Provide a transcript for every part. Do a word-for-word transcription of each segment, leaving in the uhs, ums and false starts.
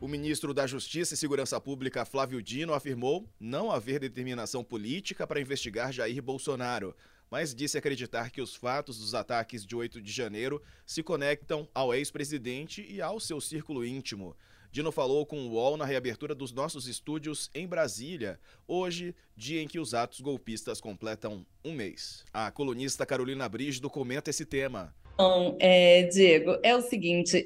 ministro da Justiça e Segurança Pública, Flávio Dino, afirmou não haver determinação política para investigar Jair Bolsonaro, mas disse acreditar que os fatos dos ataques de oito de janeiro se conectam ao ex-presidente e ao seu círculo íntimo. Dino falou com o U O L na reabertura dos nossos estúdios em Brasília, hoje, dia em que os atos golpistas completam um mês. A colunista Carolina Brígido comenta esse tema. Então, é, Diego, é o seguinte,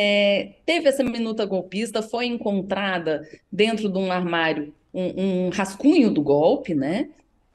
é, teve essa minuta golpista, foi encontrada dentro de um armário um, um rascunho do golpe, né?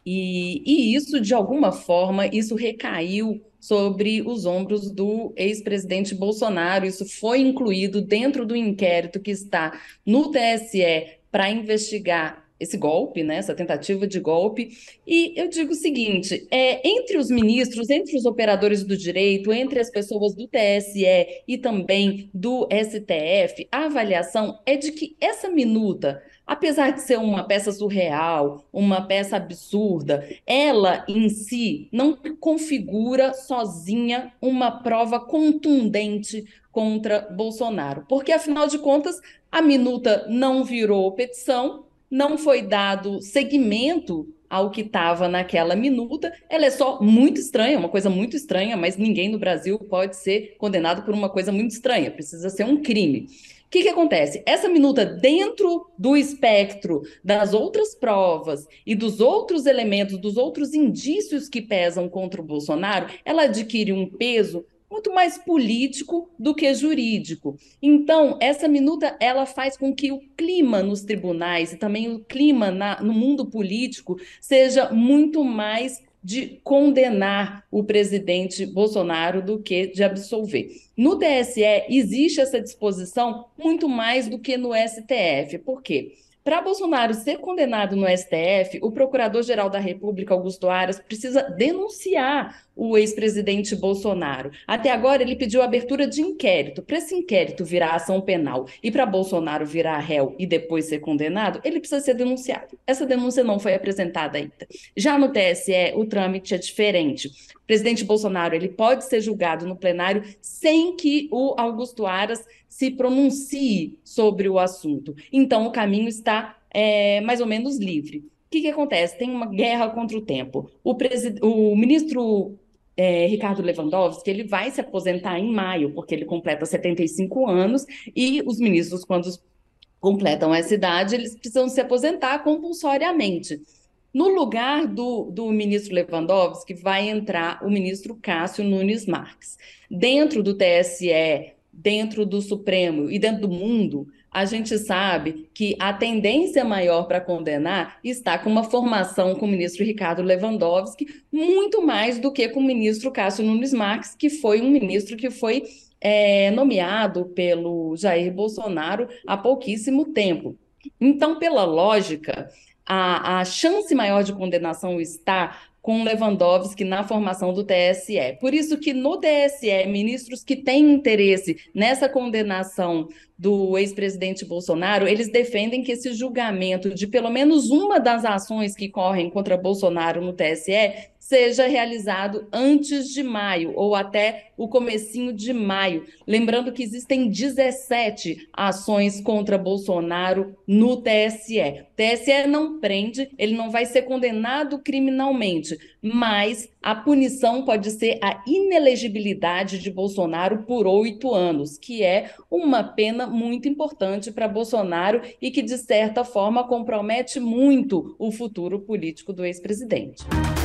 E, e isso, de alguma forma, isso recaiu sobre os ombros do ex-presidente Bolsonaro. Isso foi incluído dentro do inquérito que está no T S E para investigar esse golpe, né, essa tentativa de golpe. E eu digo o seguinte, é, entre os ministros, entre os operadores do direito, entre as pessoas do T S E e também do S T F, a avaliação é de que essa minuta, apesar de ser uma peça surreal, uma peça absurda, ela em si não configura sozinha uma prova contundente contra Bolsonaro, porque afinal de contas a minuta não virou petição, não foi dado seguimento ao que estava naquela minuta, ela é só muito estranha, uma coisa muito estranha, mas ninguém no Brasil pode ser condenado por uma coisa muito estranha, precisa ser um crime. O que que acontece? Essa minuta, dentro do espectro das outras provas e dos outros elementos, dos outros indícios que pesam contra o Bolsonaro, ela adquire um peso muito mais político do que jurídico. Então, essa minuta, ela faz com que o clima nos tribunais e também o clima na, no mundo político seja muito mais de condenar o presidente Bolsonaro do que de absolver. No T S E existe essa disposição muito mais do que no S T F. Por quê? Para Bolsonaro ser condenado no S T F, o Procurador-Geral da República, Augusto Aras, precisa denunciar o ex-presidente Bolsonaro. Até agora, ele pediu abertura de inquérito. Para esse inquérito virar ação penal e para Bolsonaro virar réu e depois ser condenado, ele precisa ser denunciado. Essa denúncia não foi apresentada ainda. Já no T S E, o trâmite é diferente. O presidente Bolsonaro ele pode ser julgado no plenário sem que o Augusto Aras se pronuncie sobre o assunto. Então, o caminho está é, mais ou menos livre. O que, que acontece? Tem uma guerra contra o tempo. O, presid... o ministro é, Ricardo Lewandowski ele vai se aposentar em maio, porque ele completa setenta e cinco anos, e os ministros, quando completam essa idade, eles precisam se aposentar compulsoriamente. No lugar do, do ministro Lewandowski, vai entrar o ministro Cássio Nunes Marques. Dentro do T S E, dentro do Supremo e dentro do mundo, a gente sabe que a tendência maior para condenar está com uma formação com o ministro Ricardo Lewandowski, muito mais do que com o ministro Cássio Nunes Marques, que foi um ministro que foi é, nomeado pelo Jair Bolsonaro há pouquíssimo tempo. Então, pela lógica, a, a chance maior de condenação está com Lewandowski na formação do T S E. Por isso que no T S E, ministros que têm interesse nessa condenação do ex-presidente Bolsonaro, eles defendem que esse julgamento de pelo menos uma das ações que correm contra Bolsonaro no T S E seja realizado antes de maio ou até o comecinho de maio. Lembrando que existem dezessete ações contra Bolsonaro no T S E. O T S E não prende, ele não vai ser condenado criminalmente, mas a punição pode ser a inelegibilidade de Bolsonaro por oito anos, que é uma pena muito importante para Bolsonaro e que, de certa forma, compromete muito o futuro político do ex-presidente.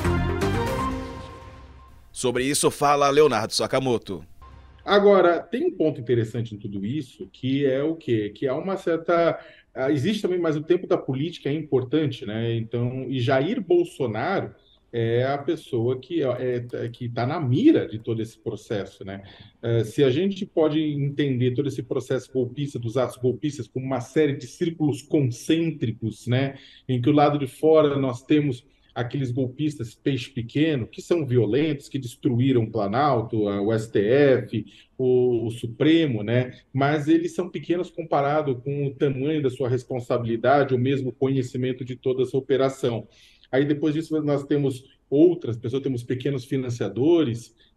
Sobre isso fala Leonardo Sakamoto. Agora, tem um ponto interessante em tudo isso, que é o quê? Que há uma certa... Existe também, mas o tempo da política é importante, né? Então, e Jair Bolsonaro é a pessoa que é, é, que está na mira de todo esse processo, né? É, se a gente pode entender todo esse processo golpista, dos atos golpistas, como uma série de círculos concêntricos, né? Em que o lado de fora nós temos aqueles golpistas peixe pequeno, que são violentos, que destruíram o Planalto, o S T F, o, o Supremo, né? Mas eles são pequenos comparado com o tamanho da sua responsabilidade, ou mesmo conhecimento de toda essa operação. Aí depois disso nós temos outras pessoas, temos pequenos financiadores,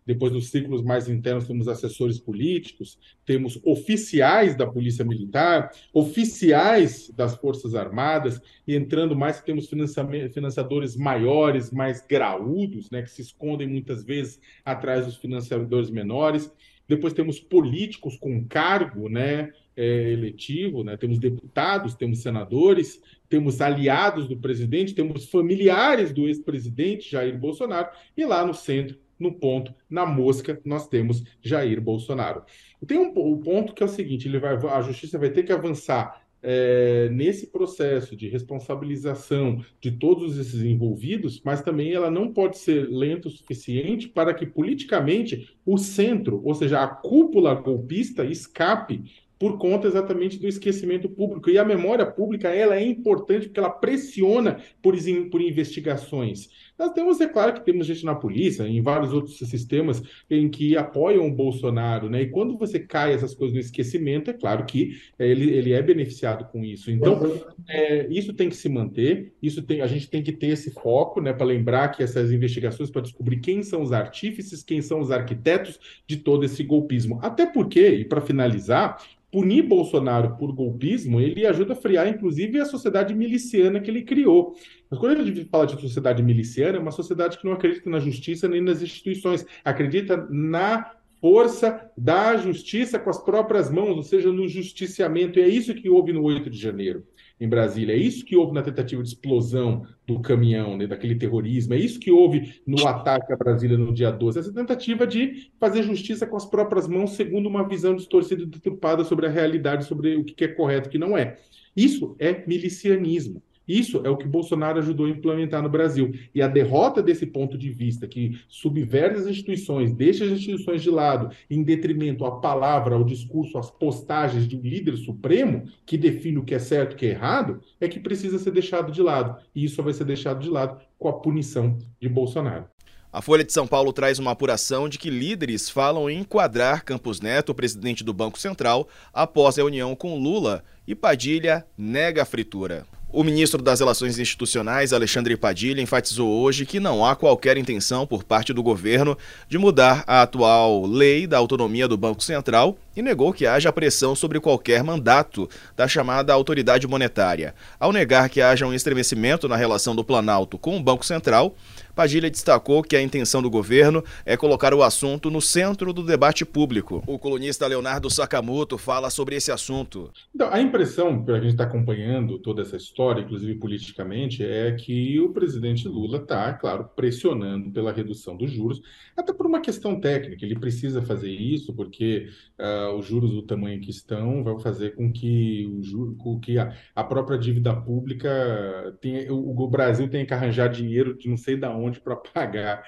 depois nos círculos mais internos temos assessores políticos, temos oficiais da Polícia Militar, oficiais das Forças Armadas, e entrando mais temos financiadores maiores, mais graúdos, né, que se escondem muitas vezes atrás dos financiadores menores. Depois temos políticos com cargo, né, é, eletivo, né, temos deputados, temos senadores, temos aliados do presidente, temos familiares do ex-presidente Jair Bolsonaro, e lá no centro, no ponto, na mosca, nós temos Jair Bolsonaro. Tem um, um ponto que é o seguinte, ele vai, a justiça vai ter que avançar é, nesse processo de responsabilização de todos esses envolvidos, mas também ela não pode ser lenta o suficiente para que politicamente o centro, ou seja, a cúpula golpista, escape por conta exatamente do esquecimento público. E a memória pública, ela é importante porque ela pressiona por, por investigações. Nós temos, é claro que temos gente na polícia, em vários outros sistemas em que apoiam o Bolsonaro, né? E quando você cai essas coisas no esquecimento, é claro que é, ele, ele é beneficiado com isso. Então, é, isso tem que se manter, isso tem, a gente tem que ter esse foco, né, para lembrar que essas investigações, para descobrir quem são os artífices, quem são os arquitetos de todo esse golpismo. Até porque, e para finalizar, punir Bolsonaro por golpismo, ele ajuda a frear, inclusive, a sociedade miliciana que ele criou. Mas quando a gente fala de sociedade miliciana, é uma sociedade que não acredita na justiça nem nas instituições, acredita na força da justiça com as próprias mãos, ou seja, no justiciamento. E é isso que houve no oito de janeiro, em Brasília. É isso que houve na tentativa de explosão do caminhão, né, daquele terrorismo. É isso que houve no ataque a Brasília no dia doze. Essa tentativa de fazer justiça com as próprias mãos, segundo uma visão distorcida e deturpada sobre a realidade, sobre o que é correto e o que não é. Isso é milicianismo. Isso é o que Bolsonaro ajudou a implementar no Brasil. E a derrota desse ponto de vista, que subverte as instituições, deixa as instituições de lado, em detrimento à palavra, ao discurso, às postagens de um líder supremo, que define o que é certo e o que é errado, é que precisa ser deixado de lado. E isso só vai ser deixado de lado com a punição de Bolsonaro. A Folha de São Paulo traz uma apuração de que líderes falam em enquadrar Campos Neto, presidente do Banco Central, após reunião com Lula, e Padilha nega a fritura. O ministro das Relações Institucionais, Alexandre Padilha, enfatizou hoje que não há qualquer intenção por parte do governo de mudar a atual lei da autonomia do Banco Central e negou que haja pressão sobre qualquer mandato da chamada autoridade monetária. Ao negar que haja um estremecimento na relação do Planalto com o Banco Central, Padilha destacou que a intenção do governo é colocar o assunto no centro do debate público. O colunista Leonardo Sakamoto fala sobre esse assunto. Então, a impressão, para a gente estar acompanhando toda essa história, inclusive politicamente, é que o presidente Lula está, claro, pressionando pela redução dos juros, até por uma questão técnica. Ele precisa fazer isso porque uh, os juros do tamanho que estão vão fazer com que, o juro, com que a, a própria dívida pública tenha, o, o Brasil tenha que arranjar dinheiro de não sei de onde para pagar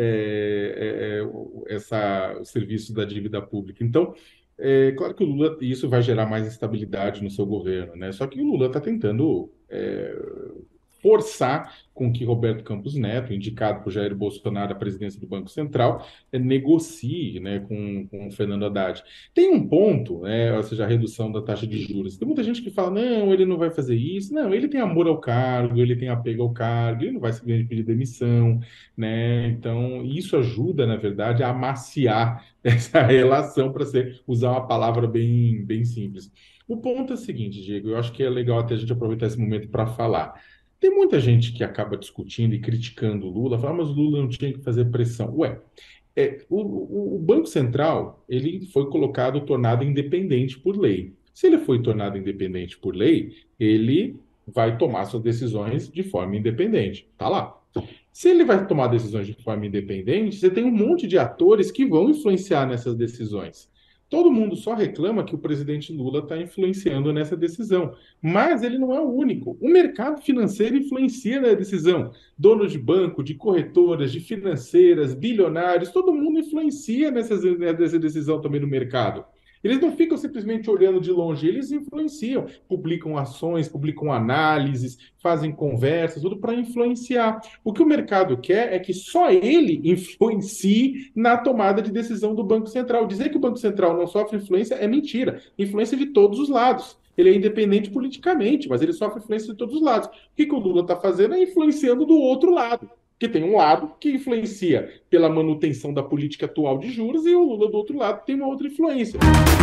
é, é, essa, o serviço da dívida pública. Então, é claro que o Lula, isso vai gerar mais instabilidade no seu governo, né? Só que o Lula está tentando é, forçar com que Roberto Campos Neto, indicado por Jair Bolsonaro à presidência do Banco Central, é, negocie, né, com, com o Fernando Haddad. Tem um ponto, né, ou seja, a redução da taxa de juros. Tem muita gente que fala, não, ele não vai fazer isso. Não, ele tem amor ao cargo, ele tem apego ao cargo, ele não vai simplesmente pedir demissão, né? Então, isso ajuda, na verdade, a amaciar essa relação, para usar uma palavra bem, bem simples. O ponto é o seguinte, Diego, eu acho que é legal até a gente aproveitar esse momento para falar. Tem muita gente que acaba discutindo e criticando o Lula, fala, mas o Lula não tinha que fazer pressão. Ué, é, o, o, o Banco Central, ele foi colocado, tornado independente por lei. Se ele foi tornado independente por lei, ele vai tomar suas decisões de forma independente. Tá lá. Se ele vai tomar decisões de forma independente, você tem um monte de atores que vão influenciar nessas decisões. Todo mundo só reclama que o presidente Lula está influenciando nessa decisão, mas ele não é o único. O mercado financeiro influencia na decisão. Donos de banco, de corretoras, de financeiras, bilionários, todo mundo influencia nessa, nessa decisão também no mercado. Eles não ficam simplesmente olhando de longe, eles influenciam, publicam ações, publicam análises, fazem conversas, tudo para influenciar. O que o mercado quer é que só ele influencie na tomada de decisão do Banco Central. Dizer que o Banco Central não sofre influência é mentira. Influência de todos os lados. Ele é independente politicamente, mas ele sofre influência de todos os lados. O que, que o Lula está fazendo é influenciando do outro lado. Que tem um lado que influencia pela manutenção da política atual de juros e o Lula, do outro lado, tem uma outra influência.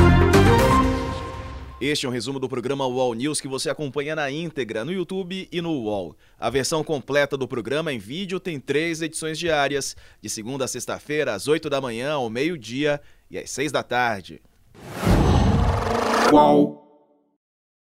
Este é um resumo do programa U O L News que você acompanha na íntegra no YouTube e no U O L. A versão completa do programa em vídeo tem três edições diárias, de segunda a sexta-feira, às oito da manhã, ao meio-dia e às seis da tarde. U O L